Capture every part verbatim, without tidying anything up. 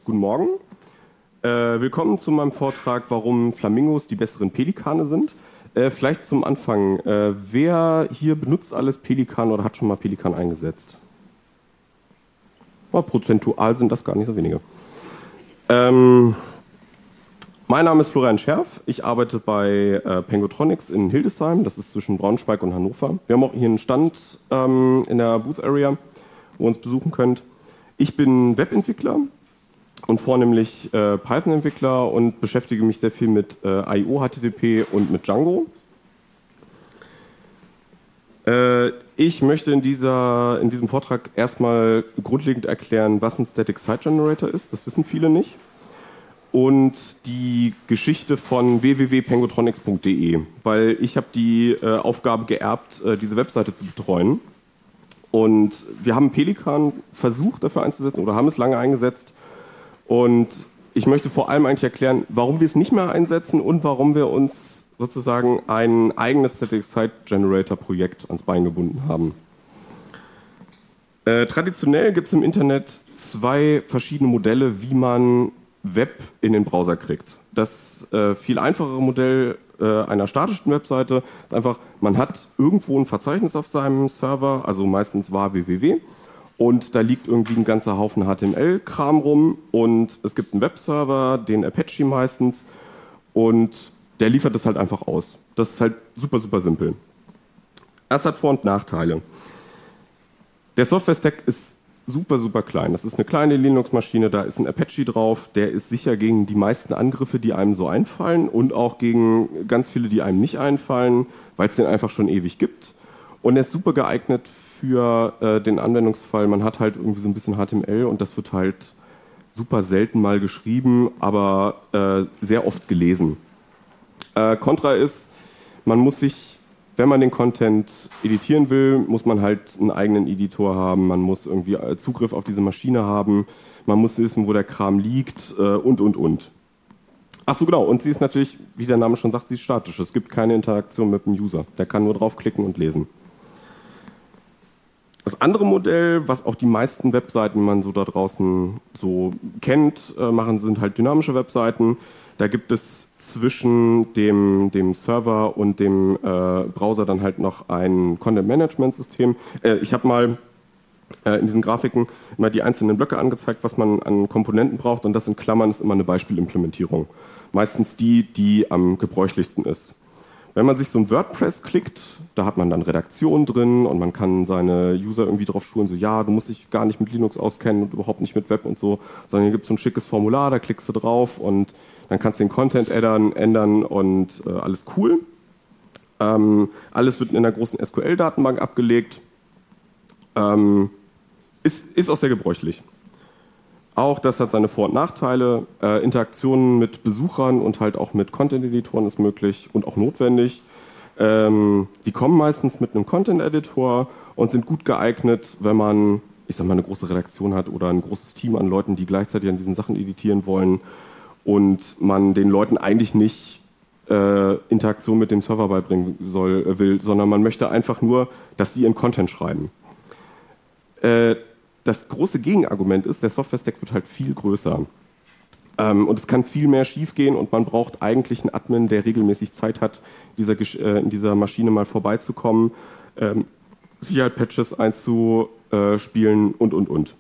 guten Morgen. Äh, willkommen zu meinem Vortrag, warum Flamingos die besseren Pelikane sind. Äh, vielleicht zum Anfang, äh, wer hier benutzt alles Pelikan oder hat schon mal Pelikan eingesetzt? Oh, prozentual sind das gar nicht so wenige. Ähm, mein Name ist Florian Scherf, ich arbeite bei äh, Pengotronics in Hildesheim, das ist zwischen Braunschweig und Hannover. Wir haben auch hier einen Stand ähm, in der Booth Area, wo ihr uns besuchen könnt. Ich bin Webentwickler und vornehmlich äh, Python-Entwickler und beschäftige mich sehr viel mit äh, I O, H T T P und mit Django. Äh, ich möchte in, dieser, in diesem Vortrag erstmal grundlegend erklären, was ein Static Site Generator ist. Das wissen viele nicht. Und die Geschichte von w w w punkt pengotronics punkt de, weil ich habe die äh, Aufgabe geerbt, äh, diese Webseite zu betreuen. Und wir haben Pelikan versucht dafür einzusetzen oder haben es lange eingesetzt. Und ich möchte vor allem eigentlich erklären, warum wir es nicht mehr einsetzen und warum wir uns sozusagen ein eigenes Static Site Generator Projekt ans Bein gebunden haben. Äh, traditionell gibt es im Internet zwei verschiedene Modelle, wie man Web in den Browser kriegt. Das äh, viel einfachere Modell äh, einer statischen Webseite ist einfach, man hat irgendwo ein Verzeichnis auf seinem Server, also meistens var punkt w w w, und da liegt irgendwie ein ganzer Haufen H T M L-Kram rum und es gibt einen Webserver, den Apache meistens, und der liefert das halt einfach aus. Das ist halt super, super simpel. Das hat Vor- und Nachteile. Der Software-Stack ist super, super klein. Das ist eine kleine Linux-Maschine, da ist ein Apache drauf, der ist sicher gegen die meisten Angriffe, die einem so einfallen und auch gegen ganz viele, die einem nicht einfallen, weil es den einfach schon ewig gibt. Und er ist super geeignet für äh, den Anwendungsfall. Man hat halt irgendwie so ein bisschen H T M L und das wird halt super selten mal geschrieben, aber äh, sehr oft gelesen. Äh, Kontra ist, man muss sich, wenn man den Content editieren will, muss man halt einen eigenen Editor haben, man muss irgendwie Zugriff auf diese Maschine haben, man muss wissen, wo der Kram liegt äh, und, und, und. Ach so, genau, und sie ist natürlich, wie der Name schon sagt, sie ist statisch. Es gibt keine Interaktion mit dem User, der kann nur draufklicken und lesen. Das andere Modell, was auch die meisten Webseiten, die man so da draußen so kennt, äh, machen, sind halt dynamische Webseiten. Da gibt es zwischen dem, dem Server und dem äh, Browser dann halt noch ein Content-Management-System. Äh, ich habe mal äh, in diesen Grafiken immer die einzelnen Blöcke angezeigt, was man an Komponenten braucht, und das in Klammern ist immer eine Beispielimplementierung. Meistens die, die am gebräuchlichsten ist. Wenn man sich so ein WordPress klickt, da hat man dann Redaktion drin und man kann seine User irgendwie drauf schulen, so ja, du musst dich gar nicht mit Linux auskennen und überhaupt nicht mit Web und so, sondern hier gibt es so ein schickes Formular, da klickst du drauf und dann kannst du den Content ändern, ändern und äh, alles cool. Ähm, alles wird in einer großen S Q L-Datenbank abgelegt. Ähm, ist, ist auch sehr gebräuchlich. Auch das hat seine Vor- und Nachteile. Äh, Interaktionen mit Besuchern und halt auch mit Content-Editoren ist möglich und auch notwendig. Ähm, die kommen meistens mit einem Content-Editor und sind gut geeignet, wenn man, ich sag mal, eine große Redaktion hat oder ein großes Team an Leuten, die gleichzeitig an diesen Sachen editieren wollen und man den Leuten eigentlich nicht äh, Interaktion mit dem Server beibringen soll, äh, will, sondern man möchte einfach nur, dass sie ihren Content schreiben. Äh, Das große Gegenargument ist, der Software-Stack wird halt viel größer. Ähm, und es kann viel mehr schiefgehen und man braucht eigentlich einen Admin, der regelmäßig Zeit hat, dieser, äh, in dieser Maschine mal vorbeizukommen, ähm, Sicherheit-Patches einzuspielen und, und, und.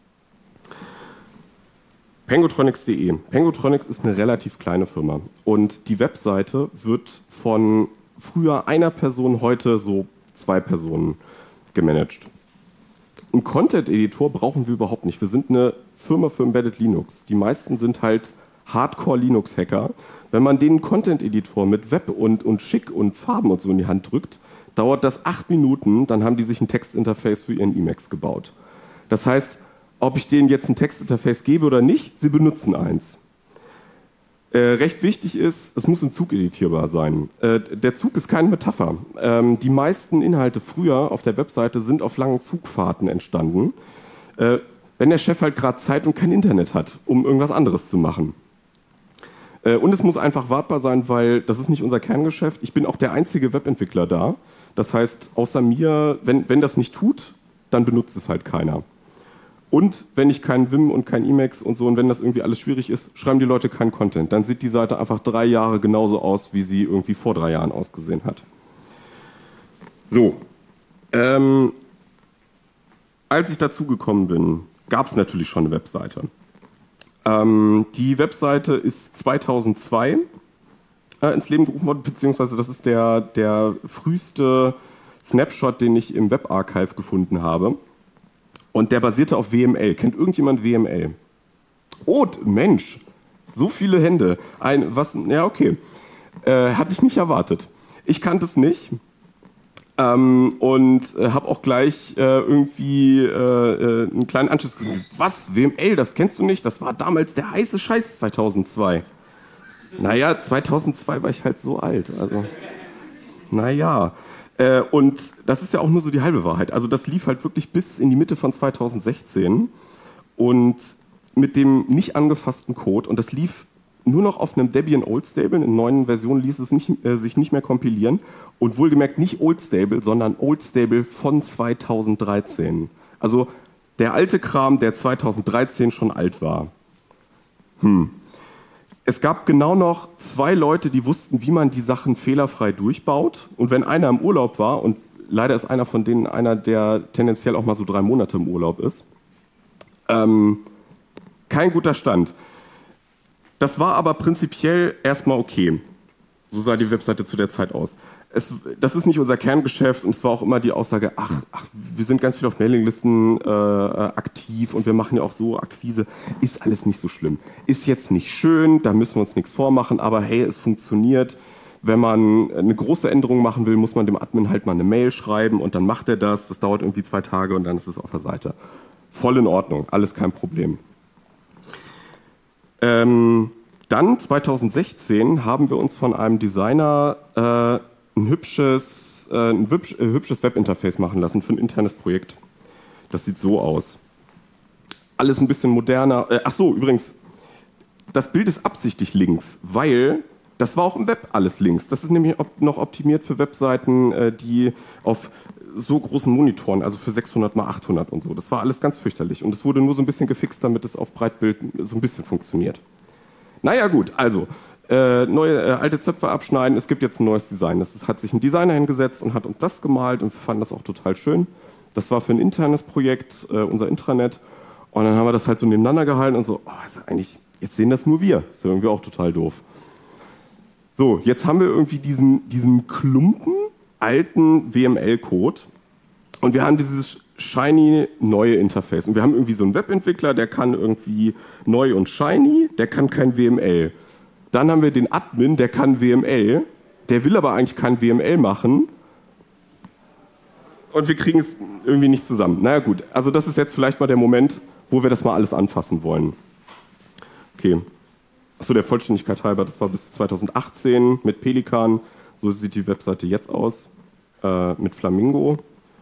Pengotronics punkt de. Pengotronics ist eine relativ kleine Firma und die Webseite wird von früher einer Person, heute so zwei Personen gemanagt. Einen Content-Editor brauchen wir überhaupt nicht. Wir sind eine Firma für Embedded Linux. Die meisten sind halt Hardcore-Linux-Hacker. Wenn man den Content-Editor mit Web und, und Schick und Farben und so in die Hand drückt, dauert das acht Minuten, dann haben die sich ein Textinterface für ihren Emacs gebaut. Das heißt, ob ich denen jetzt ein Textinterface gebe oder nicht, sie benutzen eins. Äh, recht wichtig ist, es muss im Zug editierbar sein. Äh, der Zug ist keine Metapher. Ähm, die meisten Inhalte früher auf der Webseite sind auf langen Zugfahrten entstanden, äh, wenn der Chef halt gerade Zeit und kein Internet hat, um irgendwas anderes zu machen. Äh, und es muss einfach wartbar sein, weil das ist nicht unser Kerngeschäft. Ich bin auch der einzige Webentwickler da. Das heißt, außer mir, wenn, wenn das nicht tut, dann benutzt es halt keiner. Und wenn ich kein Vim und kein Emacs und so und wenn das irgendwie alles schwierig ist, schreiben die Leute keinen Content. Dann sieht die Seite einfach drei Jahre genauso aus, wie sie irgendwie vor drei Jahren ausgesehen hat. So, ähm, als ich dazugekommen bin, gab es natürlich schon eine Webseite. Ähm, die Webseite ist zweitausendzwei äh, ins Leben gerufen worden, beziehungsweise das ist der, der früheste Snapshot, den ich im Webarchive gefunden habe. Und der basierte auf W M L. Kennt irgendjemand W M L? Oh, Mensch, so viele Hände. Ein, was, ja, okay. Äh, hatte ich nicht erwartet. Ich kannte es nicht. Ähm, und äh, habe auch gleich äh, irgendwie äh, äh, einen kleinen Anschluss gegeben. Was? W M L, das kennst du nicht? Das war damals der heiße Scheiß zweitausendzwei. Naja, zweitausendzwei war ich halt so alt. Also, naja. Äh, und das ist ja auch nur so die halbe Wahrheit. Also das lief halt wirklich bis in die Mitte von zweitausendsechzehn und mit dem nicht angefassten Code. Und das lief nur noch auf einem Debian Old Stable. In neuen Versionen ließ es nicht, äh, sich nicht mehr kompilieren. Und wohlgemerkt nicht Old Stable, sondern Old Stable von zweitausenddreizehn. Also der alte Kram, der zweitausenddreizehn schon alt war. Hm. Es gab genau noch zwei Leute, die wussten, wie man die Sachen fehlerfrei durchbaut. Und wenn einer im Urlaub war, und leider ist einer von denen einer, der tendenziell auch mal so drei Monate im Urlaub ist, ähm, kein guter Stand. Das war aber prinzipiell erstmal okay. So sah die Webseite zu der Zeit aus. Es, das ist nicht unser Kerngeschäft und es war auch immer die Aussage, ach, ach wir sind ganz viel auf Mailinglisten äh, aktiv und wir machen ja auch so Akquise. Ist alles nicht so schlimm. Ist jetzt nicht schön, da müssen wir uns nichts vormachen, aber hey, es funktioniert. Wenn man eine große Änderung machen will, muss man dem Admin halt mal eine Mail schreiben und dann macht er das. Das dauert irgendwie zwei Tage und dann ist es auf der Seite. Voll in Ordnung, alles kein Problem. Ähm, dann zweitausendsechzehn haben wir uns von einem Designer äh, ein hübsches, äh, ein hübsch, äh, hübsches Webinterface machen lassen für ein internes Projekt. Das sieht so aus. Alles ein bisschen moderner. Äh, ach so, übrigens, das Bild ist absichtlich links, weil das war auch im Web alles links. Das ist nämlich op- noch optimiert für Webseiten, äh, die auf so großen Monitoren, also für sechshundert mal achthundert und so. Das war alles ganz fürchterlich. Und es wurde nur so ein bisschen gefixt, damit es auf Breitbild so ein bisschen funktioniert. Naja gut, also äh, neue äh, alte Zöpfe abschneiden. Es gibt jetzt ein neues Design. Es hat sich ein Designer hingesetzt und hat uns das gemalt und wir fanden das auch total schön. Das war für ein internes Projekt, äh, unser Intranet. Und dann haben wir das halt so nebeneinander gehalten und so, oh, ist eigentlich, jetzt sehen das nur wir. Ist ja irgendwie auch total doof. So, jetzt haben wir irgendwie diesen, diesen Klumpen alten W M L-Code und wir haben dieses shiny neue Interface. Und wir haben irgendwie so einen Webentwickler, der kann irgendwie neu und shiny, der kann kein W M L. Dann haben wir den Admin, der kann W M L, der will aber eigentlich kein W M L machen. Und wir kriegen es irgendwie nicht zusammen. Naja gut, also das ist jetzt vielleicht mal der Moment, wo wir das mal alles anfassen wollen. Okay. Achso, der Vollständigkeit halber, das war bis zweitausendachtzehn mit Pelikan. So sieht die Webseite jetzt aus, äh, mit Flamingo.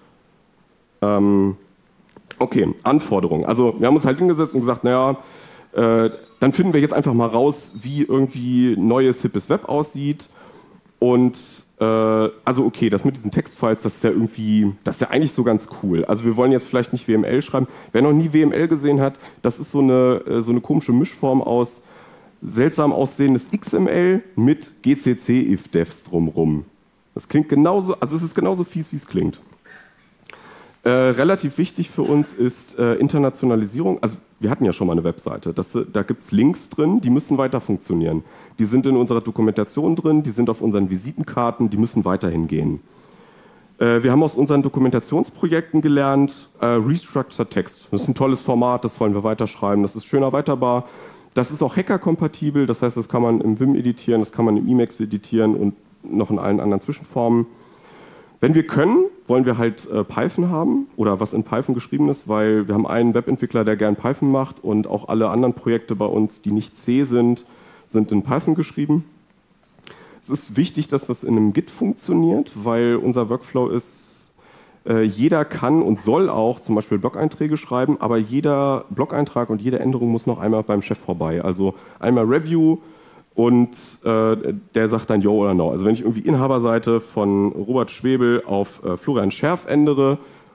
Ähm, okay, Anforderungen. Also wir haben uns halt hingesetzt und gesagt, naja, äh, dann finden wir jetzt einfach mal raus, wie irgendwie neues, hippes Web aussieht. Und äh, also okay, das mit diesen Textfiles, das ist ja irgendwie, das ist ja eigentlich so ganz cool. Also wir wollen jetzt vielleicht nicht W M L schreiben. Wer noch nie W M L gesehen hat, das ist so eine, äh, so eine komische Mischform aus seltsam aussehendes X M L mit G C C-If-Defs drumrum. Das klingt genauso, also es ist genauso fies, wie es klingt. Äh, relativ wichtig für uns ist äh, Internationalisierung. Also wir hatten ja schon mal eine Webseite. Das, da gibt es Links drin, die müssen weiter funktionieren. Die sind in unserer Dokumentation drin, die sind auf unseren Visitenkarten, die müssen weiterhin gehen. Äh, wir haben aus unseren Dokumentationsprojekten gelernt, äh, Restructured Text. Das ist ein tolles Format, das wollen wir weiterschreiben, das ist schön erweiterbar. Das ist auch Hacker-kompatibel, das heißt, das kann man im Vim editieren, das kann man im Emacs editieren und noch in allen anderen Zwischenformen. Wenn wir können, wollen wir halt äh, Python haben oder was in Python geschrieben ist, weil wir haben einen Webentwickler, der gern Python macht und auch alle anderen Projekte bei uns, die nicht C sind, sind in Python geschrieben. Es ist wichtig, dass das in einem Git funktioniert, weil unser Workflow ist, äh, jeder kann und soll auch zum Beispiel Blog-Einträge schreiben, aber jeder Blog-Eintrag und jede Änderung muss noch einmal beim Chef vorbei. Also einmal Review, und äh, der sagt dann yo oder no. Also wenn ich irgendwie Inhaberseite von Robert Schwebel auf äh, Florian Scherf ändere,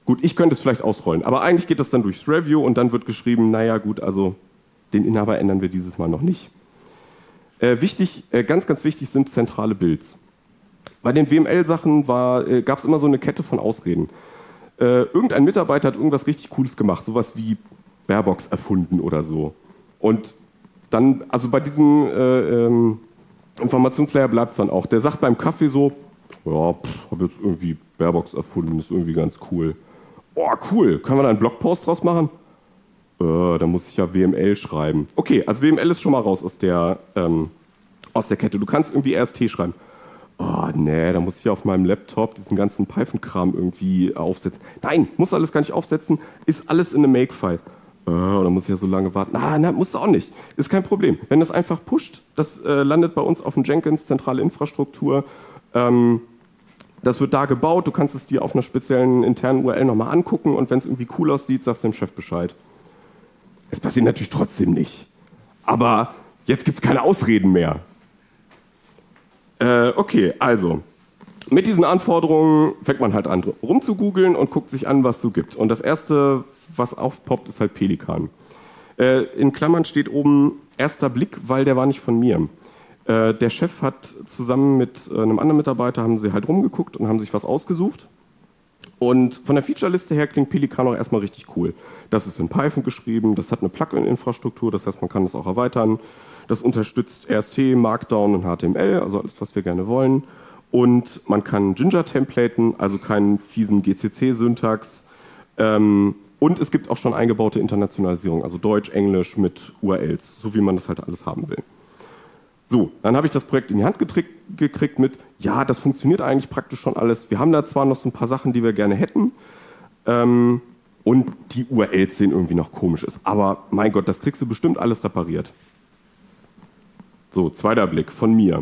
Gut, ich könnte es vielleicht ausrollen, aber eigentlich geht das dann durchs Review und dann wird geschrieben, naja gut, also den Inhaber ändern wir dieses Mal noch nicht. Äh, wichtig, äh, ganz, ganz wichtig sind zentrale Builds. Bei den W M L-Sachen äh, gab es immer so eine Kette von Ausreden. Äh, irgendein Mitarbeiter hat irgendwas richtig Cooles gemacht, sowas wie Barebox erfunden oder so. Und dann, also bei diesem äh, ähm, Informationslayer bleibt es dann auch. Der sagt beim Kaffee so, ja, pff, hab jetzt irgendwie Barebox erfunden, ist irgendwie ganz cool. Oh, cool, können wir da einen Blogpost draus machen? Äh, da muss ich ja W M L schreiben. Okay, also W M L ist schon mal raus aus der, ähm, aus der Kette. Du kannst irgendwie R S T schreiben. Oh, nee, da muss ich auf meinem Laptop diesen ganzen Python-Kram irgendwie aufsetzen. Nein, muss alles gar nicht aufsetzen, ist alles in einem Make-File. Äh, da muss ich ja so lange warten. Ah, na, musst du auch nicht. Ist kein Problem. Wenn das einfach pusht, das äh, landet bei uns auf dem Jenkins, zentrale Infrastruktur. Ähm, das wird da gebaut, du kannst es dir auf einer speziellen internen U R L nochmal angucken und wenn es irgendwie cool aussieht, sagst du dem Chef Bescheid. Es passiert natürlich trotzdem nicht. Aber jetzt gibt es keine Ausreden mehr. Äh, okay, also, mit diesen Anforderungen fängt man halt an rumzugoogeln und guckt sich an, was es so gibt. Und das Erste, was aufpoppt, ist halt Pelikan. Äh, in Klammern steht oben erster Blick, weil der war nicht von mir. Äh, der Chef hat zusammen mit äh, einem anderen Mitarbeiter, haben sie halt rumgeguckt und haben sich was ausgesucht. Und von der Feature-Liste her klingt Pelikan auch erstmal richtig cool. Das ist in Python geschrieben, das hat eine Plugin-Infrastruktur, das heißt, man kann es auch erweitern. Das unterstützt R S T, Markdown und H T M L, also alles, was wir gerne wollen. Und man kann Jinja templaten, also keinen fiesen G C C-Syntax. Ähm, und es gibt auch schon eingebaute Internationalisierung, also Deutsch, Englisch mit U R Ls, so wie man das halt alles haben will. So, dann habe ich das Projekt in die Hand gekriegt mit, ja, das funktioniert eigentlich praktisch schon alles. Wir haben da zwar noch so ein paar Sachen, die wir gerne hätten, ähm, und die U R Ls sehen irgendwie noch komisch aus. Aber mein Gott, das kriegst du bestimmt alles repariert. So, zweiter Blick von mir.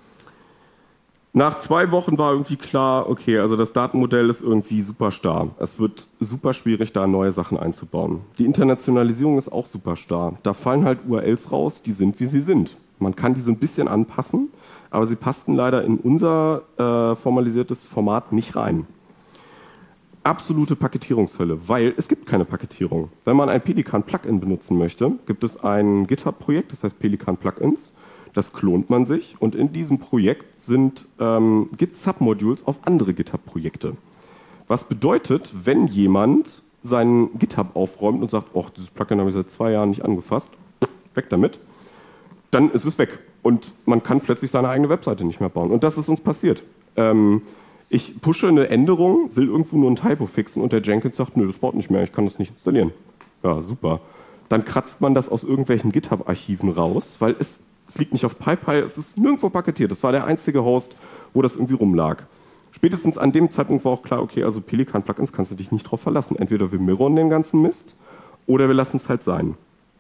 Nach zwei Wochen war irgendwie klar, okay, also das Datenmodell ist irgendwie super starr. Es wird super schwierig, da neue Sachen einzubauen. Die Internationalisierung ist auch super starr. Da fallen halt U R Ls raus, die sind, wie sie sind. Man kann die so ein bisschen anpassen, aber sie passten leider in unser äh, formalisiertes Format nicht rein. Absolute Paketierungshölle, weil es gibt keine Paketierung. Wenn man ein Pelikan-Plugin benutzen möchte, gibt es ein GitHub-Projekt, das heißt Pelikan Plugins. Das klont man sich und in diesem Projekt sind ähm, Git-Submodules auf andere GitHub-Projekte. Was bedeutet, wenn jemand seinen GitHub aufräumt und sagt, oh, dieses Plugin habe ich seit zwei Jahren nicht angefasst, weg damit, dann ist es weg. Und man kann plötzlich seine eigene Webseite nicht mehr bauen. Und das ist uns passiert. Ähm, ich pushe eine Änderung, will irgendwo nur ein Typo fixen und der Jenkins sagt, nö, das baut nicht mehr, ich kann das nicht installieren. Ja, super. Dann kratzt man das aus irgendwelchen GitHub-Archiven raus, weil es, es liegt nicht auf PyPy, es ist nirgendwo paketiert. Das war der einzige Host, wo das irgendwie rumlag. Spätestens an dem Zeitpunkt war auch klar, okay, also Pelikan-Plugins kannst du dich nicht drauf verlassen. Entweder wir mirrorn den ganzen Mist oder wir lassen es halt sein.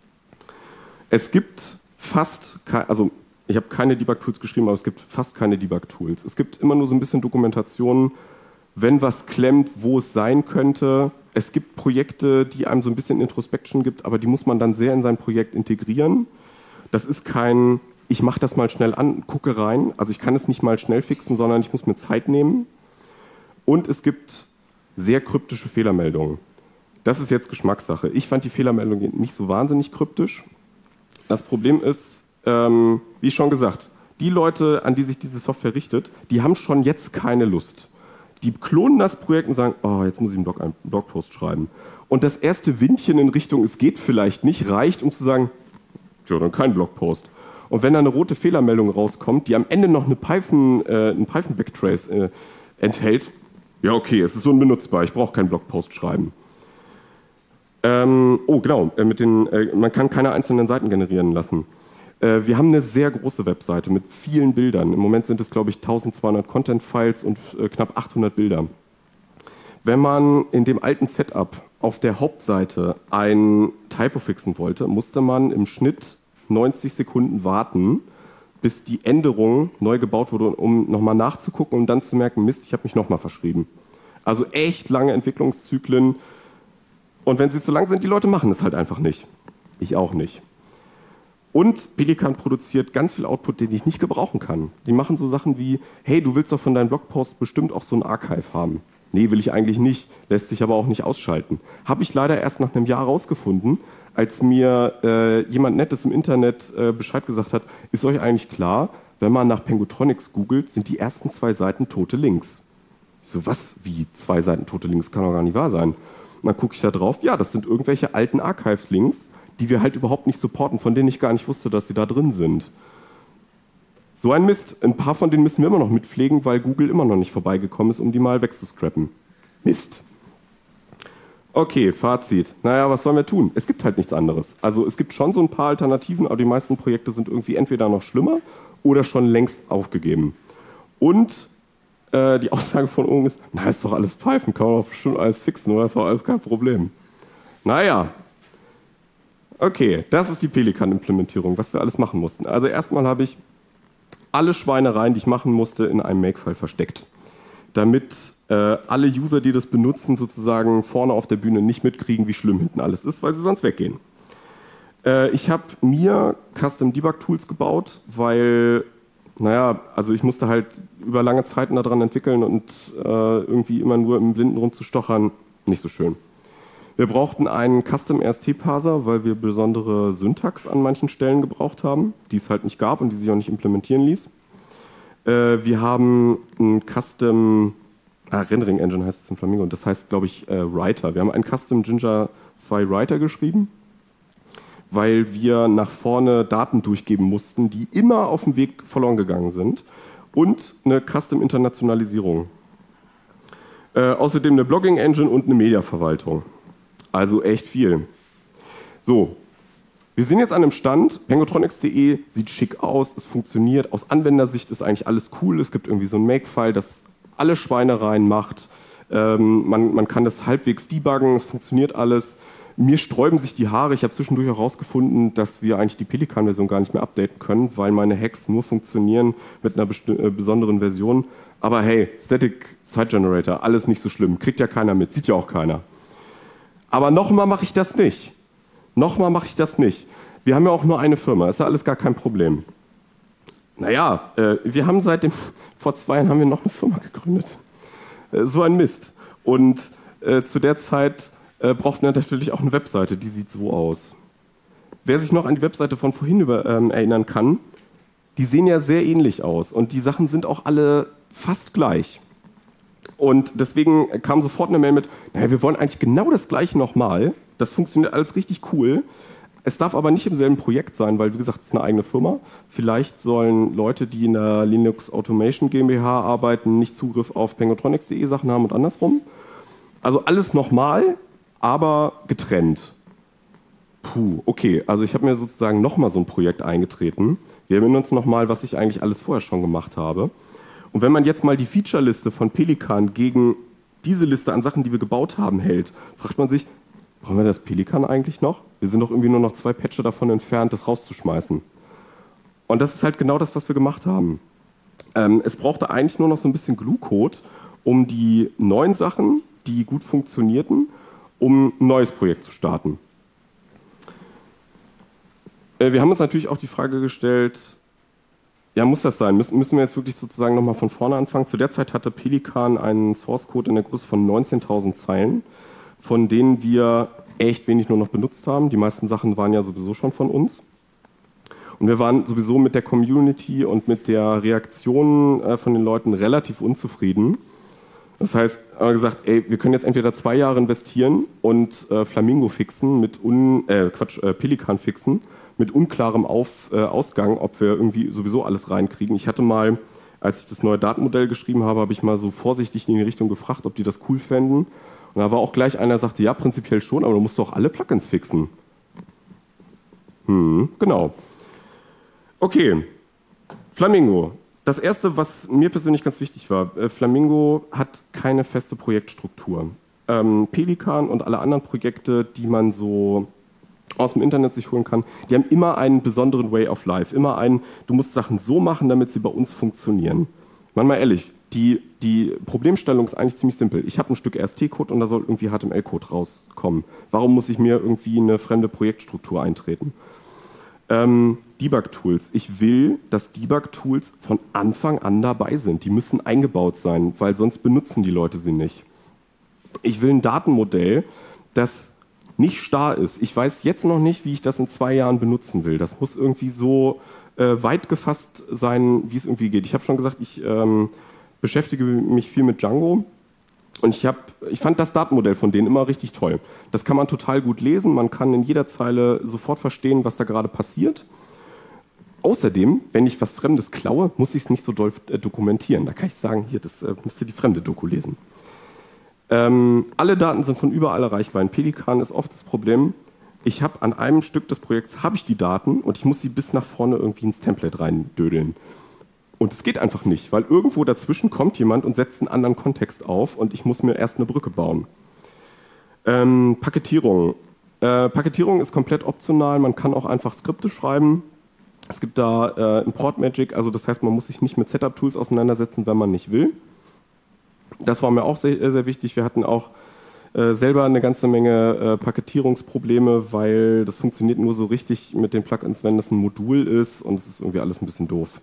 Es gibt fast, also ich habe keine Debug-Tools geschrieben, aber es gibt fast keine Debug-Tools. Es gibt immer nur so ein bisschen Dokumentationen, wenn was klemmt, wo es sein könnte. Es gibt Projekte, die einem so ein bisschen Introspection gibt, aber die muss man dann sehr in sein Projekt integrieren. Das ist kein, ich mache das mal schnell an, gucke rein. Also ich kann es nicht mal schnell fixen, sondern ich muss mir Zeit nehmen. Und es gibt sehr kryptische Fehlermeldungen. Das ist jetzt Geschmackssache. Ich fand die Fehlermeldung nicht so wahnsinnig kryptisch. Das Problem ist, ähm, wie schon gesagt, die Leute, an die sich diese Software richtet, die haben schon jetzt keine Lust. Die klonen das Projekt und sagen, oh, jetzt muss ich einen, Blog, einen Blogpost schreiben. Und das erste Windchen in Richtung, es geht vielleicht nicht, reicht, um zu sagen, ja, dann kein Blogpost. Und wenn da eine rote Fehlermeldung rauskommt, die am Ende noch eine Python, äh, einen Python-Backtrace äh, enthält, ja okay, es ist unbenutzbar, ich brauche keinen Blogpost schreiben. Ähm, oh, genau, äh, mit den, äh, man kann keine einzelnen Seiten generieren lassen. Äh, wir haben eine sehr große Webseite mit vielen Bildern. Im Moment sind es, glaube ich, eintausendzweihundert Content-Files und äh, knapp achthundert Bilder. Wenn man in dem alten Setup auf der Hauptseite ein Typo fixen wollte, musste man im Schnitt neunzig Sekunden warten, bis die Änderung neu gebaut wurde, um nochmal nachzugucken und dann zu merken, Mist, ich habe mich nochmal verschrieben. Also echt lange Entwicklungszyklen. Und wenn sie zu lang sind, die Leute machen es halt einfach nicht. Ich auch nicht. Und Pelikan produziert ganz viel Output, den ich nicht gebrauchen kann. Die machen so Sachen wie, hey, du willst doch von deinem Blogpost bestimmt auch so ein Archive haben. Nee, will ich eigentlich nicht, lässt sich aber auch nicht ausschalten. Habe ich leider erst nach einem Jahr rausgefunden, als mir äh, jemand Nettes im Internet äh, Bescheid gesagt hat, ist euch eigentlich klar, wenn man nach Pengutronics googelt, sind die ersten zwei Seiten tote Links. Ich so, was? Wie zwei Seiten tote Links? Kann doch gar nicht wahr sein. Und dann gucke ich da drauf, ja, das sind irgendwelche alten Archives-Links, die wir halt überhaupt nicht supporten, von denen ich gar nicht wusste, dass sie da drin sind. So ein Mist. Ein paar von denen müssen wir immer noch mitpflegen, weil Google immer noch nicht vorbeigekommen ist, um die mal wegzuscrappen. Mist. Okay, Fazit. Naja, was sollen wir tun? Es gibt halt nichts anderes. Also es gibt schon so ein paar Alternativen, aber die meisten Projekte sind irgendwie entweder noch schlimmer oder schon längst aufgegeben. Und äh, die Aussage von oben ist, na, ist doch alles Python, kann man doch bestimmt alles fixen, oder? Ist doch alles kein Problem. Naja. Okay, das ist die Pelikan-Implementierung, was wir alles machen mussten. Also erstmal habe ich alle Schweinereien, die ich machen musste, in einem Makefile versteckt. Damit äh, alle User, die das benutzen, sozusagen vorne auf der Bühne nicht mitkriegen, wie schlimm hinten alles ist, weil sie sonst weggehen. Äh, ich habe mir Custom Debug Tools gebaut, weil, naja, also ich musste halt über lange Zeiten daran entwickeln und äh, irgendwie immer nur im Blinden rumzustochern, nicht so schön. Wir brauchten einen Custom R S T-Parser, weil wir besondere Syntax an manchen Stellen gebraucht haben, die es halt nicht gab und die sich auch nicht implementieren ließ. Äh, wir haben ein Custom, ah, Rendering Engine heißt es in Flamingo, und das heißt, glaube ich, äh, Writer. Wir haben einen Custom Jinja zwei Writer geschrieben, weil wir nach vorne Daten durchgeben mussten, die immer auf dem Weg verloren gegangen sind. Und eine Custom Internationalisierung. Äh, außerdem eine Blogging Engine und eine Mediaverwaltung. Also echt viel. So, wir sind jetzt an einem Stand, pengutronics punkt de sieht schick aus, es funktioniert, aus Anwendersicht ist eigentlich alles cool, es gibt irgendwie so ein Makefile, das alle Schweinereien macht, ähm, man, man kann das halbwegs debuggen, es funktioniert alles. Mir sträuben sich die Haare, ich habe zwischendurch auch herausgefunden, dass wir eigentlich die Pelikan-Version gar nicht mehr updaten können, weil meine Hacks nur funktionieren mit einer äh, besonderen Version. Aber hey, Static Site Generator, alles nicht so schlimm, kriegt ja keiner mit, sieht ja auch keiner. Aber nochmal mache ich das nicht. Nochmal mache ich das nicht. Wir haben ja auch nur eine Firma, ist ja alles gar kein Problem. Naja, äh, wir haben seit dem, vor zwei Jahren haben wir noch eine Firma gegründet. Äh, so ein Mist. Und äh, zu der Zeit äh, brauchten wir natürlich auch eine Webseite, die sieht so aus. Wer sich noch an die Webseite von vorhin über, ähm, erinnern kann, die sehen ja sehr ähnlich aus und die Sachen sind auch alle fast gleich. Und deswegen kam sofort eine Mail mit, naja, wir wollen eigentlich genau das Gleiche nochmal. Das funktioniert alles richtig cool. Es darf aber nicht im selben Projekt sein, weil, wie gesagt, es ist eine eigene Firma. Vielleicht sollen Leute, die in der Linux Automation GmbH arbeiten, nicht Zugriff auf pengutronics punkt de Sachen haben und andersrum. Also alles nochmal, aber getrennt. Puh, okay. Also ich habe mir sozusagen nochmal so ein Projekt eingetreten. Wir erinnern uns nochmal, was ich eigentlich alles vorher schon gemacht habe. Und wenn man jetzt mal die Feature-Liste von Pelikan gegen diese Liste an Sachen, die wir gebaut haben, hält, fragt man sich, brauchen wir das Pelikan eigentlich noch? Wir sind doch irgendwie nur noch zwei Patche davon entfernt, das rauszuschmeißen. Und das ist halt genau das, was wir gemacht haben. Ähm, es brauchte eigentlich nur noch so ein bisschen Glue-Code, um die neuen Sachen, die gut funktionierten, um ein neues Projekt zu starten. Äh, wir haben uns natürlich auch die Frage gestellt, ja, muss das sein? Müssen, müssen wir jetzt wirklich sozusagen nochmal von vorne anfangen? Zu der Zeit hatte Pelikan einen Source-Code in der Größe von neunzehntausend Zeilen, von denen wir echt wenig nur noch benutzt haben. Die meisten Sachen waren ja sowieso schon von uns. Und wir waren sowieso mit der Community und mit der Reaktion äh, von den Leuten relativ unzufrieden. Das heißt, haben wir gesagt, ey, wir können jetzt entweder zwei Jahre investieren und äh, Flamingo fixen mit un, äh, Quatsch, äh, Pelikan fixen, mit unklarem Auf, äh, Ausgang, ob wir irgendwie sowieso alles reinkriegen. Ich hatte mal, als ich das neue Datenmodell geschrieben habe, habe ich mal so vorsichtig in die Richtung gefragt, ob die das cool fänden. Und da war auch gleich einer, der sagte, ja, prinzipiell schon, aber du musst doch alle Plugins fixen. Hm, genau. Okay, Flamingo. Das erste, was mir persönlich ganz wichtig war, äh, Flamingo hat keine feste Projektstruktur. Ähm, Pelikan und alle anderen Projekte, die man so aus dem Internet sich holen kann, die haben immer einen besonderen Way of Life. Immer einen, du musst Sachen so machen, damit sie bei uns funktionieren. Man mal ehrlich, die, die Problemstellung ist eigentlich ziemlich simpel. Ich habe ein Stück R S T-Code und da soll irgendwie H T M L-Code rauskommen. Warum muss ich mir irgendwie eine fremde Projektstruktur eintreten? Ähm, Debug-Tools. Ich will, dass Debug-Tools von Anfang an dabei sind. Die müssen eingebaut sein, weil sonst benutzen die Leute sie nicht. Ich will ein Datenmodell, das nicht starr ist. Ich weiß jetzt noch nicht, wie ich das in zwei Jahren benutzen will. Das muss irgendwie so äh, weit gefasst sein, wie es irgendwie geht. Ich habe schon gesagt, ich ähm, beschäftige mich viel mit Django. Und ich, hab, ich fand das Datenmodell von denen immer richtig toll. Das kann man total gut lesen. Man kann in jeder Zeile sofort verstehen, was da gerade passiert. Außerdem, wenn ich was Fremdes klaue, muss ich es nicht so doll äh, dokumentieren. Da kann ich sagen, hier, das äh, müsst ihr die fremde Doku lesen. Ähm, alle Daten sind von überall erreichbar. In Pelikan ist oft das Problem, ich habe an einem Stück des Projekts habe ich die Daten und ich muss sie bis nach vorne irgendwie ins Template reindödeln. Und es geht einfach nicht, weil irgendwo dazwischen kommt jemand und setzt einen anderen Kontext auf und ich muss mir erst eine Brücke bauen. Ähm, Paketierung. Äh, Paketierung ist komplett optional, man kann auch einfach Skripte schreiben. Es gibt da äh, Import Magic, also das heißt, man muss sich nicht mit Setup-Tools auseinandersetzen, wenn man nicht will. Das war mir auch sehr, sehr wichtig. Wir hatten auch äh, selber eine ganze Menge äh, Paketierungsprobleme, weil das funktioniert nur so richtig mit den Plugins, wenn das ein Modul ist und es ist irgendwie alles ein bisschen doof.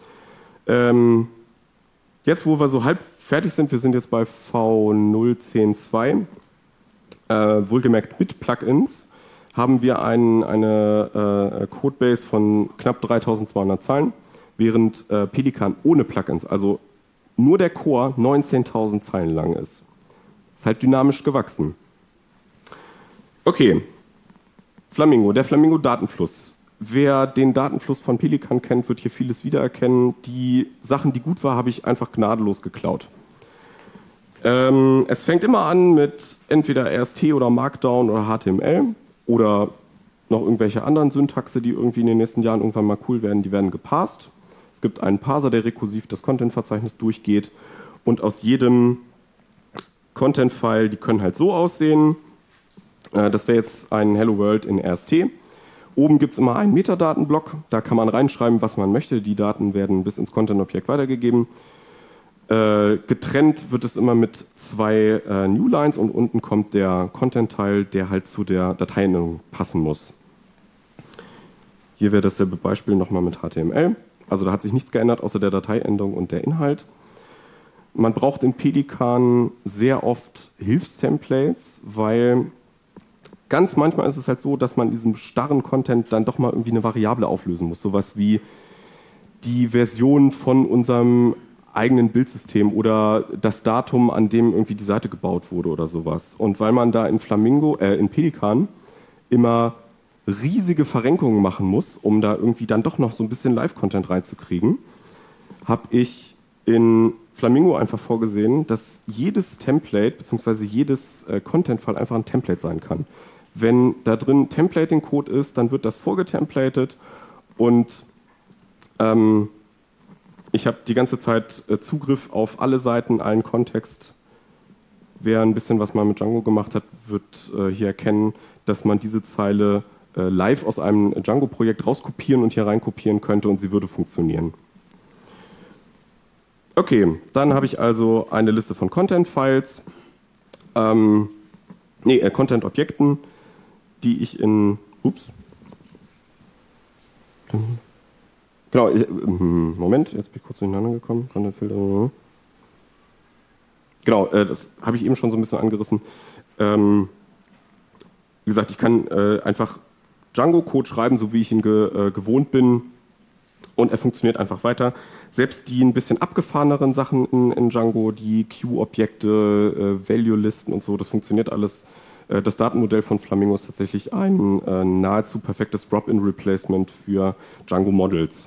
Ähm, jetzt, wo wir so halb fertig sind, wir sind jetzt bei V null Punkt zehn Punkt zwei, äh, wohlgemerkt mit Plugins, haben wir ein, eine äh, Codebase von knapp dreitausendzweihundert Zeilen, während äh, Pelikan ohne Plugins, also nur der Core, neunzehntausend Zeilen lang ist. Ist halt dynamisch gewachsen. Okay, Flamingo, der Flamingo-Datenfluss. Wer den Datenfluss von Pelikan kennt, wird hier vieles wiedererkennen. Die Sachen, die gut waren, habe ich einfach gnadenlos geklaut. Ähm, es fängt immer an mit entweder R S T oder Markdown oder H T M L oder noch irgendwelche anderen Syntaxe, die irgendwie in den nächsten Jahren irgendwann mal cool werden, die werden gepasst. Es gibt einen Parser, der rekursiv das Content-Verzeichnis durchgeht und aus jedem Content-File, die können halt so aussehen. Äh, das wäre jetzt ein Hello World in R S T. Oben gibt es immer einen Metadatenblock, da kann man reinschreiben, was man möchte. Die Daten werden bis ins Content-Objekt weitergegeben. Äh, getrennt wird es immer mit zwei äh, Newlines und unten kommt der Content-Teil, der halt zu der Dateiendung passen muss. Hier wäre dasselbe Beispiel nochmal mit H T M L. Also da hat sich nichts geändert, außer der Dateiendung und der Inhalt. Man braucht in Pelikan sehr oft Hilfstemplates, weil ganz manchmal ist es halt so, dass man in diesem starren Content dann doch mal irgendwie eine Variable auflösen muss. Sowas wie die Version von unserem eigenen Bildsystem oder das Datum, an dem irgendwie die Seite gebaut wurde oder sowas. Und weil man da in Flamingo, äh, in Pelikan immer riesige Verrenkungen machen muss, um da irgendwie dann doch noch so ein bisschen Live-Content reinzukriegen, habe ich in Flamingo einfach vorgesehen, dass jedes Template bzw. jedes äh, Content-File einfach ein Template sein kann. Wenn da drin Templating-Code ist, dann wird das vorgetemplatet und ähm, ich habe die ganze Zeit äh, Zugriff auf alle Seiten, allen Kontext. Wer ein bisschen was mal mit Django gemacht hat, wird äh, hier erkennen, dass man diese Zeile äh, live aus einem Django-Projekt rauskopieren und hier reinkopieren könnte und sie würde funktionieren. Okay, dann habe ich also eine Liste von Content-Files, ähm, nee, äh, Content-Objekten, die ich in, ups, genau, Moment, jetzt bin ich kurz durcheinander gekommen, Content-Filter, genau, äh, das habe ich eben schon so ein bisschen angerissen. Ähm, wie gesagt, ich kann äh, einfach Django-Code schreiben, so wie ich ihn ge, äh, gewohnt bin, und er funktioniert einfach weiter. Selbst die ein bisschen abgefahreneren Sachen in, in Django, die Queue-Objekte, äh, Value-Listen und so, das funktioniert alles. Äh, das Datenmodell von Flamingo ist tatsächlich ein äh, nahezu perfektes Drop-in-Replacement für Django-Models.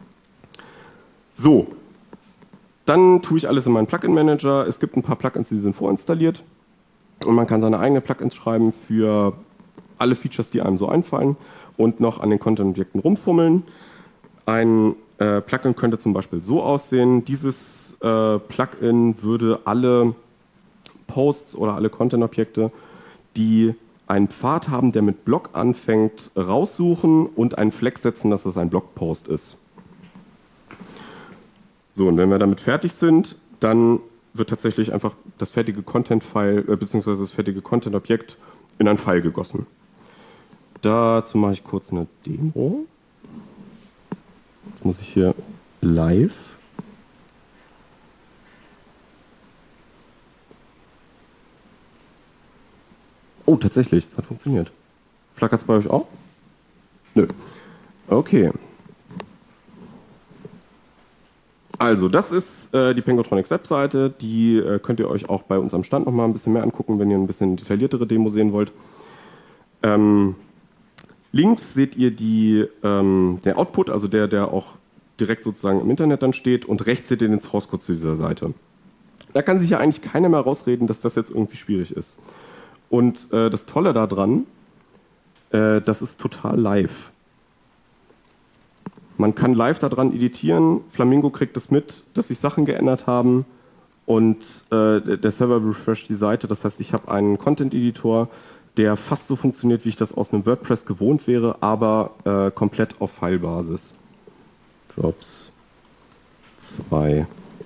So, dann tue ich alles in meinen Plugin-Manager. Es gibt ein paar Plugins, die sind vorinstalliert. Und man kann seine eigenen Plugins schreiben für alle Features, die einem so einfallen und noch an den Content-Objekten rumfummeln. Ein äh, Plugin könnte zum Beispiel so aussehen. Dieses äh, Plugin würde alle Posts oder alle Content-Objekte, die einen Pfad haben, der mit Blog anfängt, raussuchen und einen Flex setzen, dass das ein Blogpost ist. So, und wenn wir damit fertig sind, dann wird tatsächlich einfach das fertige Content-File äh, bzw. das fertige Content-Objekt in ein File gegossen. Dazu mache ich kurz eine Demo. Jetzt muss ich hier live. Oh, tatsächlich, es hat funktioniert. Flackert es bei euch auch? Nö. Okay. Also, das ist äh, die Pengotronics Webseite. Die äh, könnt ihr euch auch bei uns am Stand noch mal ein bisschen mehr angucken, wenn ihr ein bisschen detailliertere Demo sehen wollt. Ähm, links seht ihr die, ähm, der Output, also der, der auch direkt sozusagen im Internet dann steht. Und rechts seht ihr den Source Code zu dieser Seite. Da kann sich ja eigentlich keiner mehr rausreden, dass das jetzt irgendwie schwierig ist. Und äh, das Tolle daran, äh, das ist total live. Man kann live daran editieren, Flamingo kriegt es mit, dass sich Sachen geändert haben und äh, der Server refresht die Seite. Das heißt, ich habe einen Content-Editor, der fast so funktioniert, wie ich das aus einem WordPress gewohnt wäre, aber äh, komplett auf File-Basis. Drops zwei.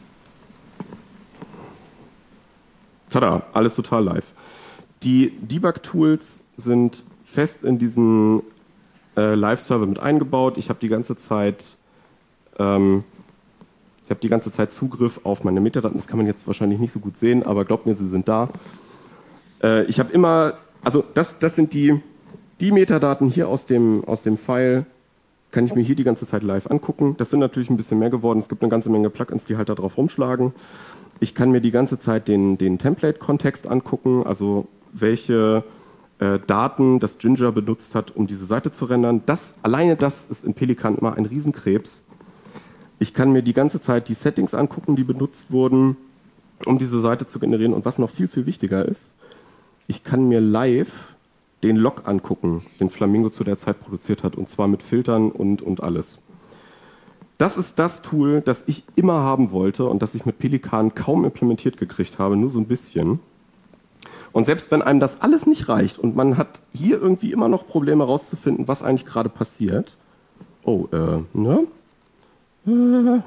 Tada, alles total live. Die Debug-Tools sind fest in diesen äh, Live-Server mit eingebaut. Ich habe die ganze Zeit ähm, ich habe die ganze Zeit Zugriff auf meine Metadaten. Das kann man jetzt wahrscheinlich nicht so gut sehen, aber glaubt mir, sie sind da. Äh, ich habe immer, also das, das sind die, die Metadaten hier aus dem, aus dem File, kann ich mir hier die ganze Zeit live angucken. Das sind natürlich ein bisschen mehr geworden. Es gibt eine ganze Menge Plugins, die halt da drauf rumschlagen. Ich kann mir die ganze Zeit den, den Template-Kontext angucken, also welche äh, Daten das Ginger benutzt hat, um diese Seite zu rendern. Das, alleine das ist in Pelikan immer ein Riesenkrebs. Ich kann mir die ganze Zeit die Settings angucken, die benutzt wurden, um diese Seite zu generieren. Und was noch viel, viel wichtiger ist, ich kann mir live den Log angucken, den Flamingo zu der Zeit produziert hat, und zwar mit Filtern und, und alles. Das ist das Tool, das ich immer haben wollte und das ich mit Pelikan kaum implementiert gekriegt habe, nur so ein bisschen. Und selbst wenn einem das alles nicht reicht und man hat hier irgendwie immer noch Probleme rauszufinden, was eigentlich gerade passiert. Oh, äh, ne? Äh,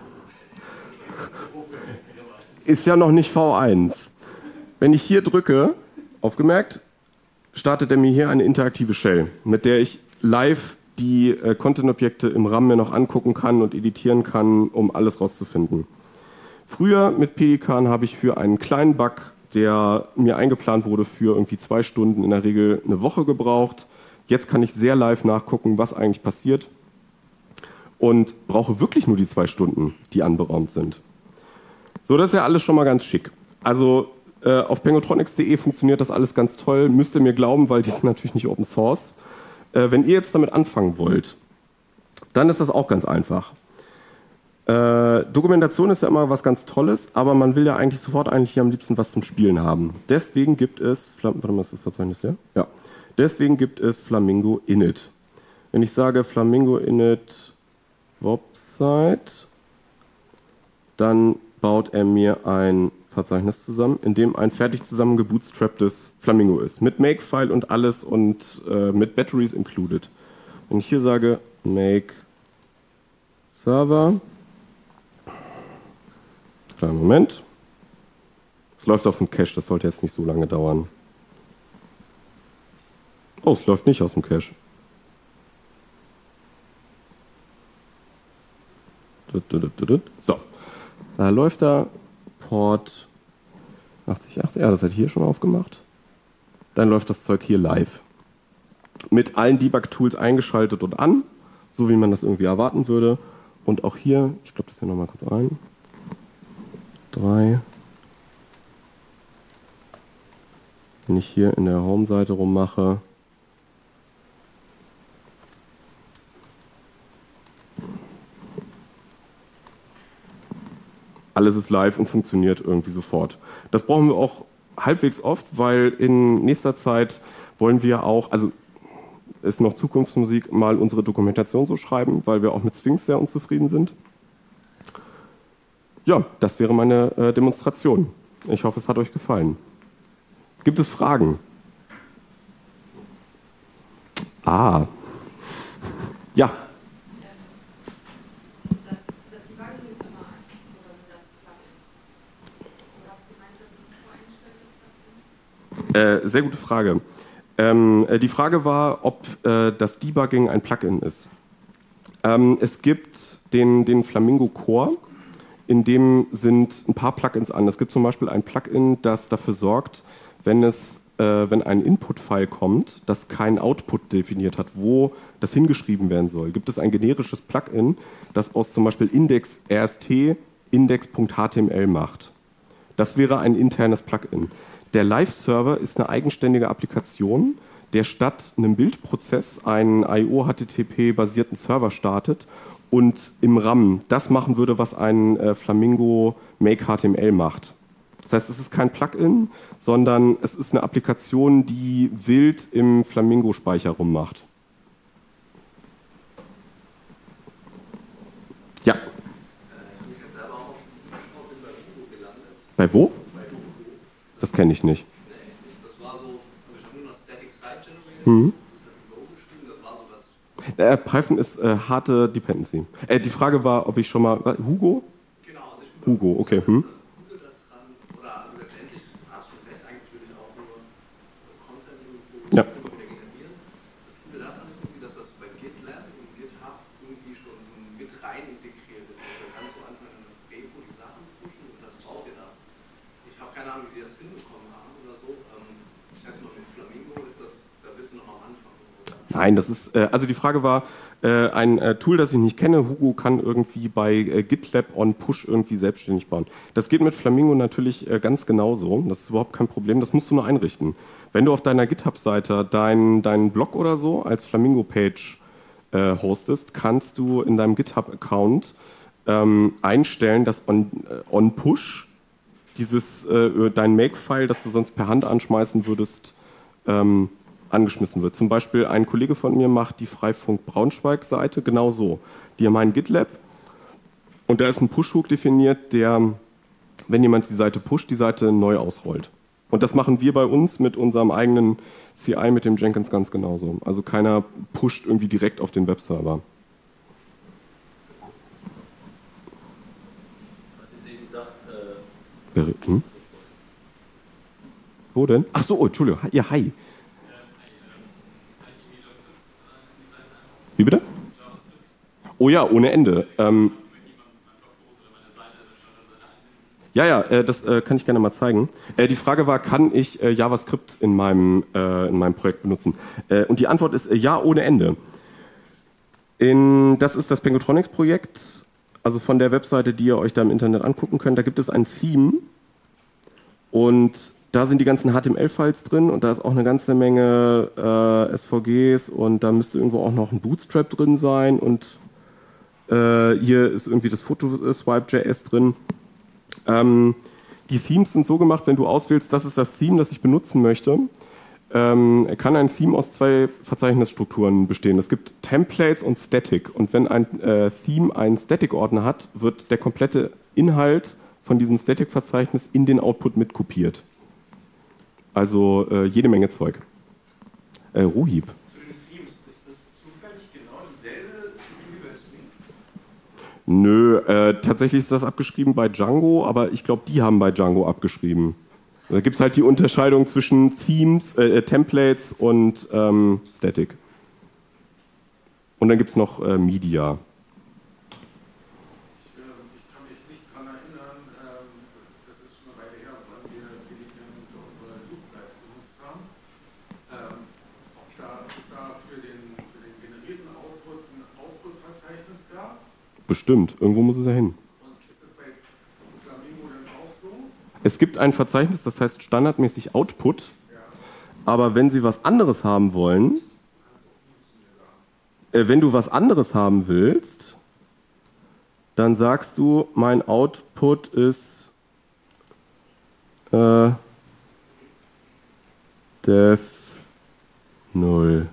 ist ja noch nicht V eins. Wenn ich hier drücke, aufgemerkt, startet er mir hier eine interaktive Shell, mit der ich live die äh, Content-Objekte im RAM mir noch angucken kann und editieren kann, um alles rauszufinden. Früher mit Pelikan habe ich für einen kleinen Bug, der mir eingeplant wurde, für irgendwie zwei Stunden, in der Regel eine Woche gebraucht. Jetzt kann ich sehr live nachgucken, was eigentlich passiert und brauche wirklich nur die zwei Stunden, die anberaumt sind. So, das ist ja alles schon mal ganz schick. Also äh, auf pengotronics punkt de funktioniert das alles ganz toll, müsst ihr mir glauben, weil die ist natürlich nicht Open Source. Äh, wenn ihr jetzt damit anfangen wollt, dann ist das auch ganz einfach. Äh, Dokumentation ist ja immer was ganz Tolles, aber man will ja eigentlich sofort eigentlich hier am liebsten was zum Spielen haben. Deswegen gibt es, warte mal, ist das Verzeichnis leer? Ja. Deswegen gibt es Flamingo Init. Wenn ich sage Flamingo Init Website, dann baut er mir ein Verzeichnis zusammen, in dem ein fertig zusammen gebootstrapptes Flamingo ist. Mit Makefile und alles und äh, mit Batteries included. Wenn ich hier sage Make Server, kleinen Moment. Es läuft auf dem Cache, das sollte jetzt nicht so lange dauern. Oh, es läuft nicht aus dem Cache. So, da läuft da Port achtzig achtzig, ja, das hat hier schon aufgemacht. Dann läuft das Zeug hier live. Mit allen Debug-Tools eingeschaltet und an, so wie man das irgendwie erwarten würde. Und auch hier, ich glaube das hier nochmal kurz ein. Drei. Wenn ich hier in der Home-Seite rummache, alles ist live und funktioniert irgendwie sofort. Das brauchen wir auch halbwegs oft, weil in nächster Zeit wollen wir auch, also ist noch Zukunftsmusik, mal unsere Dokumentation so schreiben, weil wir auch mit Sphinx sehr unzufrieden sind. Ja, das wäre meine äh, Demonstration. Ich hoffe, es hat euch gefallen. Gibt es Fragen? Ah. Ja. Äh, sehr gute Frage. Ähm, äh, die Frage war, ob äh, das Debugging ein Plugin ist. Ähm, es gibt den, den Flamingo Core, in dem sind ein paar Plugins an. Es gibt zum Beispiel ein Plugin, das dafür sorgt, wenn es äh, wenn ein Input-File kommt, das keinen Output definiert hat, wo das hingeschrieben werden soll, gibt es ein generisches Plugin, das aus zum Beispiel Index.rst Index.html macht. Das wäre ein internes Plugin. Der Live-Server ist eine eigenständige Applikation, der statt einem Bildprozess einen I O H T T P-basierten Server startet und im RAM das machen würde, was ein äh, Flamingo Make H T M L macht. Das heißt, es ist kein Plugin, sondern es ist eine Applikation, die wild im Flamingo-Speicher rummacht. Ja. Ich bin jetzt selber auch auf diesen Flashmob bin bei Hugo gelandet. Bei wo? Bei Hugo. Das kenne ich nicht. Nee, echt nicht. Das war so, also ich habe nur noch Static Site Generator. Mhm. Das hat ein Go geschrieben, das war so das. Äh, Python ist äh, harte Dependency. Äh, die Frage war, ob ich schon mal... Äh, Hugo? Genau, also ich bin Hugo, okay. Hm? das Coole daran, oder also letztendlich hast du recht, eigentlich würde ich auch nur Content irgendwo Ja. wieder generieren. Das Coole daran ist irgendwie, dass das bei GitLab und GitHub irgendwie schon so mit rein integriert ist. Also da kannst du einfach in eine Repo die Sachen pushen und das braucht ihr das. Ich habe keine Ahnung, wie die das hinbekommen haben oder so. Ähm, ich schätze mal, mit Flamingo ist das, da bist du noch am Anfang. Oder? Nein, das ist... Äh, also die Frage war, äh, ein äh, Tool, das ich nicht kenne, Hugo, kann irgendwie bei äh, GitLab on Push irgendwie selbstständig bauen. Das geht mit Flamingo natürlich äh, ganz genauso. Das ist überhaupt kein Problem. Das musst du nur einrichten. Wenn du auf deiner GitHub-Seite deinen dein Blog oder so als Flamingo-Page äh, hostest, kannst du in deinem GitHub-Account ähm, einstellen, dass on, äh, on Push dieses äh, dein Make-File, das du sonst per Hand anschmeißen würdest, ähm, angeschmissen wird. Zum Beispiel ein Kollege von mir macht die Freifunk Braunschweig-Seite genauso. Die haben einen GitLab und da ist ein Push-Hook definiert, der, wenn jemand die Seite pusht, die Seite neu ausrollt. Und das machen wir bei uns mit unserem eigenen C I, mit dem Jenkins ganz genauso. Also keiner pusht irgendwie direkt auf den Webserver. Was ist eben gesagt, äh, Hm? Wo denn? Ach so, oh, Entschuldigung. Ja, hi. Wie bitte? Oh ja, ohne Ende. Ähm, ja, ja, äh, das äh, kann ich gerne mal zeigen. Äh, die Frage war, kann ich äh, JavaScript in meinem, äh, in meinem Projekt benutzen? Äh, und die Antwort ist äh, ja, ohne Ende. In, das ist das Pengotronics-Projekt, also von der Webseite, die ihr euch da im Internet angucken könnt. Da gibt es ein Theme und da sind die ganzen H T M L-Files drin und da ist auch eine ganze Menge äh, S V Gs und da müsste irgendwo auch noch ein Bootstrap drin sein und äh, hier ist irgendwie das Photoswipe.js drin. Ähm, die Themes sind so gemacht, wenn du auswählst, das ist das Theme, das ich benutzen möchte, ähm, kann ein Theme aus zwei Verzeichnisstrukturen bestehen. Es gibt Templates und Static und wenn ein äh, Theme einen Static-Ordner hat, wird der komplette Inhalt von diesem Static-Verzeichnis in den Output mitkopiert. Also äh, jede Menge Zeug. Äh, Ruhib. zu den Streams, ist das zufällig genau dasselbe wie bei Streams? Nö, äh, tatsächlich ist das abgeschrieben bei Django, aber ich glaube, die haben bei Django abgeschrieben. Da gibt es halt die Unterscheidung zwischen Themes, äh, Templates und ähm, Static. Und dann gibt es noch äh, Media. Ich, äh, ich kann mich nicht daran erinnern, ähm, das ist schon eine Weile her, wann wir Debian für unsere Loop-Seite benutzt haben. Ähm, ob da, es da für den, für den generierten Output ein Output-Verzeichnis gab. Bestimmt, irgendwo muss es ja hin. Und ist das bei Flamingo denn auch so? Es gibt ein Verzeichnis, das heißt standardmäßig Output, Ja. aber wenn Sie was anderes haben wollen, äh, wenn du was anderes haben willst, dann sagst du, mein Output ist äh, def null.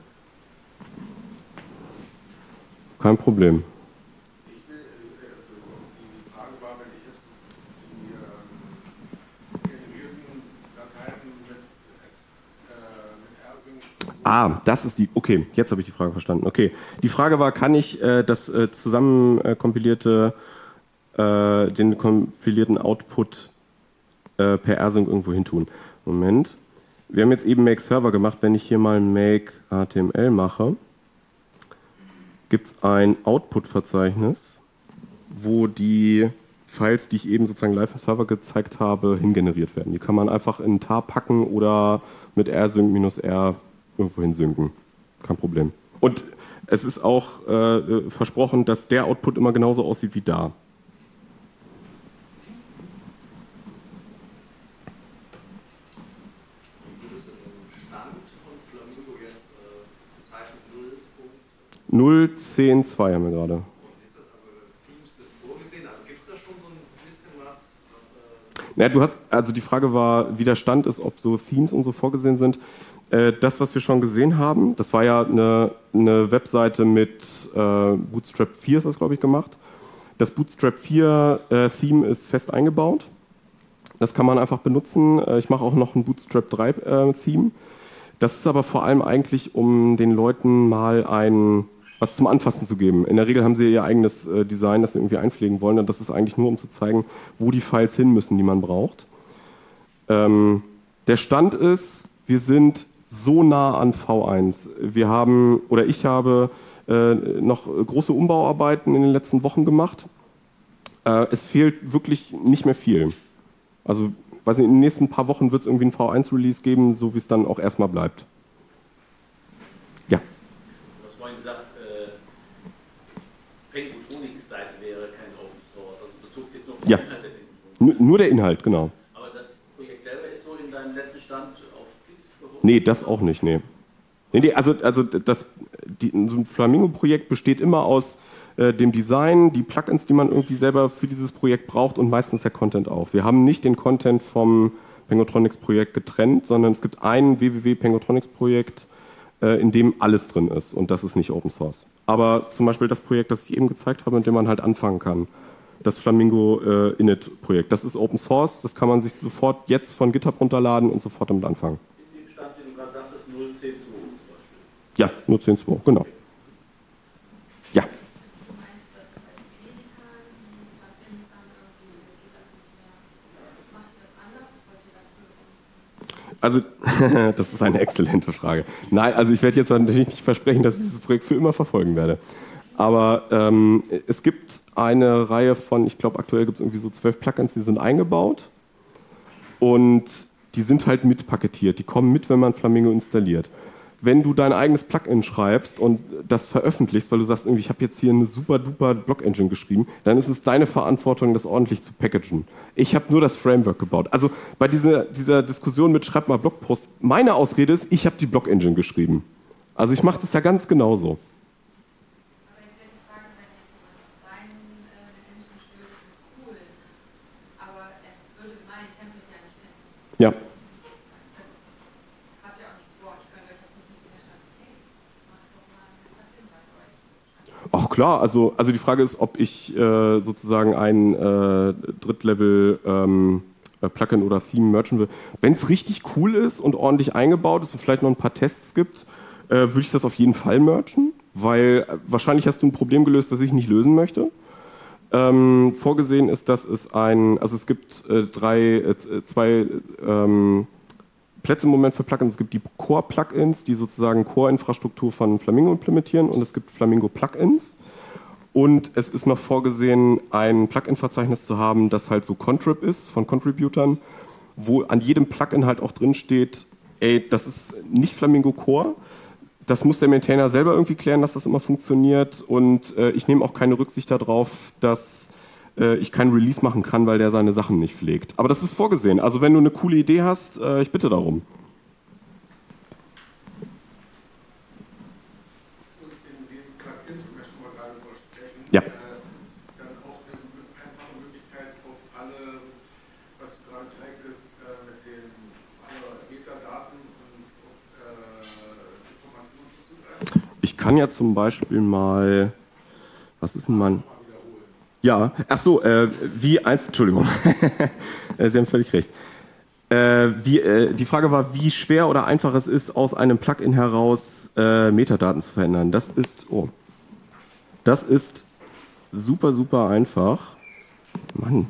Kein Problem. Ich will, äh, die Frage war, wenn ich jetzt die ähm, generierten Dateien mit, S, äh, mit rsync. Ah, das ist die. Okay, jetzt habe ich die Frage verstanden. Okay, die Frage war, kann ich äh, das äh, zusammen äh, kompilierte, äh, den kompilierten Output äh, per rsync irgendwo hin tun? Moment. Wir haben jetzt eben Make Server gemacht. Wenn ich hier mal Make H T M L mache, gibt es ein Output-Verzeichnis, wo die Files, die ich eben sozusagen live im Server gezeigt habe, hingeneriert werden. Die kann man einfach in tar packen oder mit rsync-r irgendwo hinsynken. Kein Problem. Und es ist auch äh, versprochen, dass der Output immer genauso aussieht wie da. null Punkt zehn Punkt zwei haben wir gerade. Ist das also Themes sind vorgesehen? Also gibt es da schon so ein bisschen was? Äh naja, du hast, also die Frage war, wie der Stand ist, ob so Themes und so vorgesehen sind. Äh, das, was wir schon gesehen haben, das war ja eine, eine Webseite mit äh, Bootstrap vier, ist das, glaube ich, gemacht. Das Bootstrap vier äh, Theme ist fest eingebaut. Das kann man einfach benutzen. Äh, ich mache auch noch ein Bootstrap drei äh, Theme. Das ist aber vor allem eigentlich, um den Leuten mal ein was zum Anfassen zu geben. In der Regel haben sie ihr eigenes äh, Design, das sie irgendwie einpflegen wollen. Und das ist eigentlich nur, um zu zeigen, wo die Files hin müssen, die man braucht. Ähm, der Stand ist, wir sind so nah an V eins. Wir haben, oder ich habe äh, noch große Umbauarbeiten in den letzten Wochen gemacht. Äh, es fehlt wirklich nicht mehr viel. Also, weiß nicht, in den nächsten paar Wochen wird es irgendwie ein V eins Release geben, so wie es dann auch erstmal bleibt. Ja. Du hast vorhin gesagt, Pengutronics-Seite wäre kein Open Source, also bezog sich nur auf den ja. Inhalt der Pengutronics. Nur der Inhalt, genau. Aber das Projekt selber ist so in deinem letzten Stand auf Git berufen? Nee, das auch nicht, nee. nee, nee also, also das, die, so ein Flamingo-Projekt besteht immer aus äh, dem Design, die Plugins, die man irgendwie selber für dieses Projekt braucht und meistens der Content auch. Wir haben nicht den Content vom Pengutronics-Projekt getrennt, sondern es gibt ein w w w Punkt pengutronics-Projekt, äh, in dem alles drin ist und das ist nicht Open Source. Aber zum Beispiel das Projekt, das ich eben gezeigt habe, mit dem man halt anfangen kann, das Flamingo äh, Init-Projekt, das ist Open Source, das kann man sich sofort jetzt von GitHub runterladen und sofort damit anfangen. In dem Stand, den du gerade sagtest, null Punkt zehn Punkt zwei zum Beispiel? Ja, null Punkt zehn Punkt zwei, genau. Ja. Du meinst, dass bei Medica die Plugins dann irgendwie, das geht also nicht mehr, macht ihr das anders? Wollt ihr dafür? Also, das ist eine exzellente Frage. Nein, also ich werde jetzt natürlich nicht versprechen, dass ich dieses Projekt für immer verfolgen werde. Aber ähm, es gibt eine Reihe von, ich glaube aktuell gibt es irgendwie so zwölf Plugins, die sind eingebaut und die sind halt mitpaketiert. Die kommen mit, wenn man Flamingo installiert. Wenn du dein eigenes Plugin schreibst und das veröffentlichst, weil du sagst, irgendwie, ich habe jetzt hier eine super duper Block-Engine geschrieben, dann ist es deine Verantwortung, das ordentlich zu packagen. Ich habe nur das Framework gebaut. Also bei dieser, dieser Diskussion mit schreib mal Blogpost, meine Ausrede ist, ich habe die Block-Engine geschrieben. Also ich mache das ja ganz genauso. Aber jetzt wäre die Frage, wenn jetzt jemand rein äh, eine Engine stößt, cool, aber er würde mein Template ja nicht finden. Ja. Ach klar, also, also die Frage ist, ob ich äh, sozusagen ein äh, Drittlevel ähm, Plugin oder Theme merchen will. Wenn es richtig cool ist und ordentlich eingebaut ist und vielleicht noch ein paar Tests gibt, äh, würde ich das auf jeden Fall merchen, weil äh, wahrscheinlich hast du ein Problem gelöst, das ich nicht lösen möchte. Ähm, vorgesehen ist, dass es ein, also es gibt äh, drei, äh, zwei ähm, Plätze im Moment für Plugins. Es gibt die Core-Plugins, die sozusagen Core-Infrastruktur von Flamingo implementieren und es gibt Flamingo-Plugins. Und es ist noch vorgesehen, ein Plugin-Verzeichnis zu haben, das halt so Contrib ist, von Contributern, wo an jedem Plugin halt auch drin steht, ey, das ist nicht Flamingo Core, das muss der Maintainer selber irgendwie klären, dass das immer funktioniert und äh, ich nehme auch keine Rücksicht darauf, dass äh, ich kein Release machen kann, weil der seine Sachen nicht pflegt. Aber das ist vorgesehen. Also wenn du eine coole Idee hast, äh, ich bitte darum. Und in den Plugins, wo wir schon mal gerade drüber sprechen, ja. äh, ist dann auch eine einfache Möglichkeit, auf alle, was du gerade zeigtest, äh, mit den auf alle Metadaten und äh, Informationen zuzugreifen. Ich kann ja zum Beispiel mal, was ist denn mein... Ja, ach so, äh, wie einfach, Entschuldigung, Sie haben völlig recht. Äh, wie, äh, die Frage war, wie schwer oder einfach es ist, aus einem Plugin heraus äh, Metadaten zu verändern. Das ist, oh, das ist super, super einfach. Mann.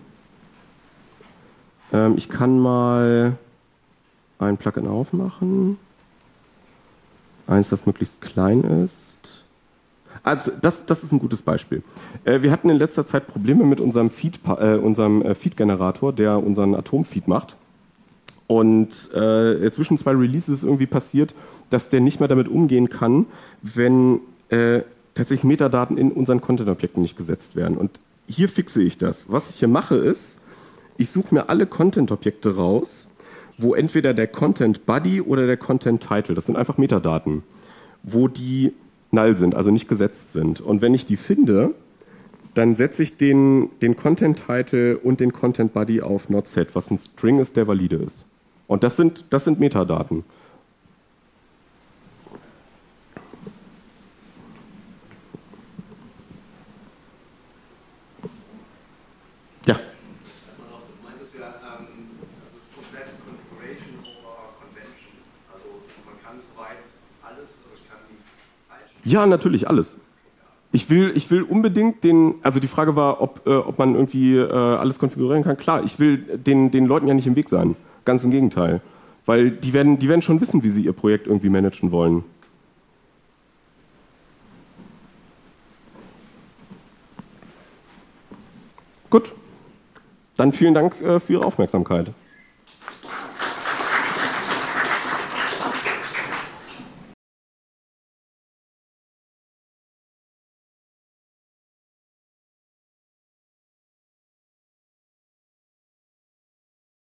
Ähm, ich kann mal ein Plugin aufmachen. Eins, das möglichst klein ist. Also das, das ist ein gutes Beispiel. Äh, wir hatten in letzter Zeit Probleme mit unserem Feed, äh, unserem äh, Feed-Generator, der unseren Atom-Feed macht. Und äh, zwischen zwei Releases ist irgendwie passiert, dass der nicht mehr damit umgehen kann, wenn äh, tatsächlich Metadaten in unseren Content-Objekten nicht gesetzt werden. Und hier fixe ich das. Was ich hier mache ist, ich suche mir alle Content-Objekte raus, wo entweder der Content-Body oder der Content-Title, das sind einfach Metadaten, wo die null sind, also nicht gesetzt sind. Und wenn ich die finde, dann setze ich den, den Content-Title und den Content-Body auf NotSet, was ein String ist, der valide ist. Und das sind, das sind Metadaten. Ja. Du meintest ja, ähm, das ist komplett Configuration over Convention. Also man kann soweit alles, aber ich kann die falschen. Ja, natürlich, alles. Ich will, ich will unbedingt den, also die Frage war, ob, äh, ob man irgendwie äh, alles konfigurieren kann. Klar, ich will den, den Leuten ja nicht im Weg sein. Ganz im Gegenteil. Weil die werden, die werden schon wissen, wie sie ihr Projekt irgendwie managen wollen. Gut. Dann vielen Dank äh, für Ihre Aufmerksamkeit.